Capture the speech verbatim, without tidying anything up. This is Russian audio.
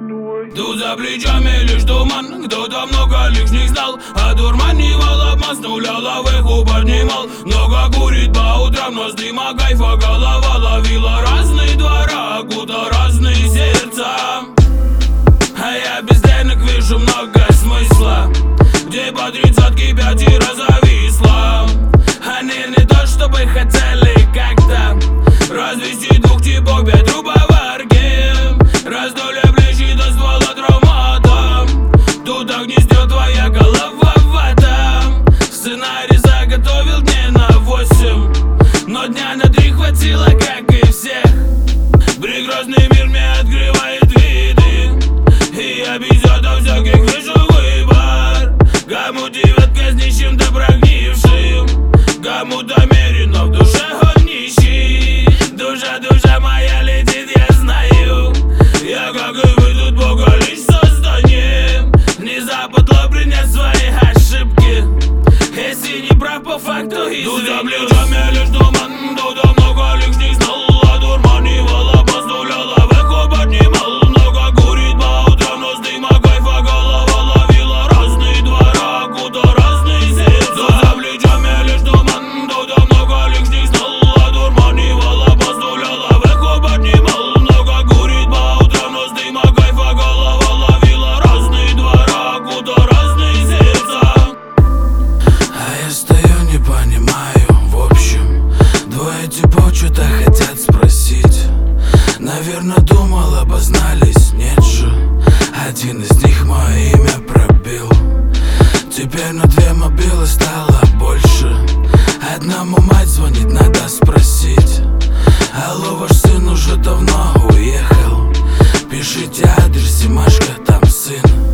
Тут за плечами лишь туман, кто-то много лишних знал, одурманивал, обмазнуля, выху поднимал. Много курит по утрам, но с дыма кайфа голова ловила. Разные двора, куда разные сердца. А я без денег вижу много смысла, где по тридцатке пятеро зависла. Они не то чтобы хотели как-то развести двух типов ветрубоварки, раздули плечи до ствола травматом. Тут гнездет твоя голова в этом. Сценарий заготовил дней на восемь, но дня на три хватило, как и всех. Прекрасный мир мне открывает виды, и я без этого всяких вижу выбор. Кому девятка с нищим да прогнившим, кому-то мерено в душе он нищий. Душа, душа моя летит, я знаю. Я, как и вы, тут Бога лишь созданием. Не западло принять свои ошибки, если не прав по факту извини. Тут за плечами лишь туман, туда много лишних знал, одурманивала, поздуляла, веку поднимал. Много курит по утрам, но с дыма кайфа голова ловила. Разные двора, куда разные сердца. Тут за плечами лишь туман, туда много лишних знал, одурманивала, поздуляла, веку поднимал. Много курит по утрам, но с дыма кайфа голова ловила. Разные двора, куда разные сердца. А я стою, не понимаю, в общем, двое типов что-то хотят спросить. Наверное, думал, обознались, нет же. Один из них мое имя пробил. Теперь на две мобилы стало больше. Одному мать звонит, надо спросить: алло, ваш сын уже давно уехал. Пишите адрес, Машка, там сын.